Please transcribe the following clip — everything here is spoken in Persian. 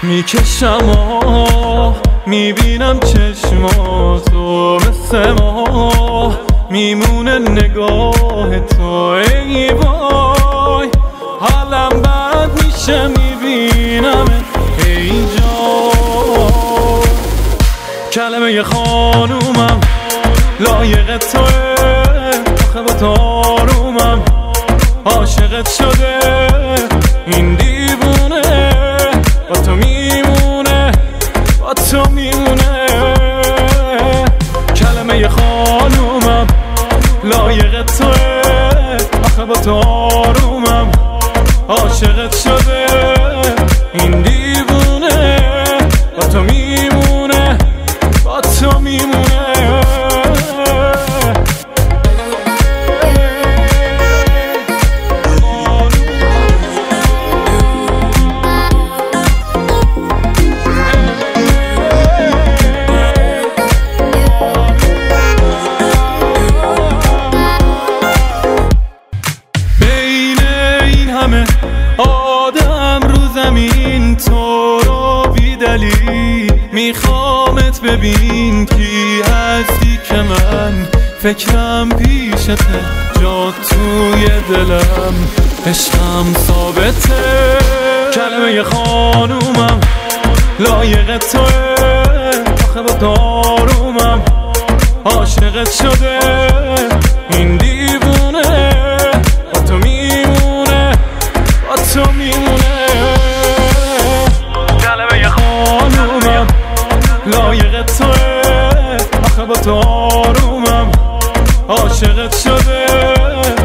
میکشم و میبینم چشماتو مثل ما میمونه نگاه تو. ای وای حالم بد میشه میبینم ای جان. کلمه خانومم لایق توه، آخه با تو آرومم عاشقت شده. این دیوونه با تو میمونه، با تو میمونه. کلمه خانومم لایق توه، آخه با تو آرومم عاشقت شده. این دیوونه با تو میمونه، با تو میمونه. آدم رو زمین تو رو بی دلیل میخوامت ببین کی هستی که من فکرم پیشته، جا توی دلم عشقم ثابته. کلمه خانومم لایق توه، آخه با تو آرومم عاشقت شده. این دیوونه با تو میمونه، با تو میمونه. کلمه خانومم لایق توه، آخه با تو آرومم عاشقت شده.